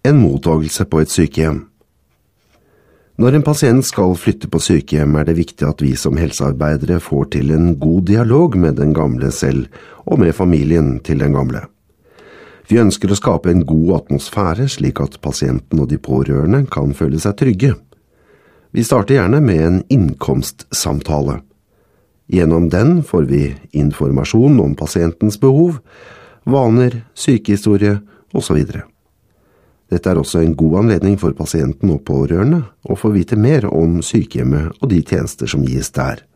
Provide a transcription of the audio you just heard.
En mottagelse på et sykehjem. Når en pasient skal flytte på sykehjem, er det viktig at vi som helsearbeidere får til en god dialog med den gamle selv og med familien til den gamle. Vi ønsker å skape en god atmosfære slik at pasienten og de pårørende kan føle seg trygge. Vi starter gjerne med en innkomstsamtale. Gjennom den får vi informasjon om pasientens behov, vaner, sykehistorie osv. Dette er også en god anledning for pasienten og pårørende å få vite mer om sykehjemmet og de tjenester som gis der.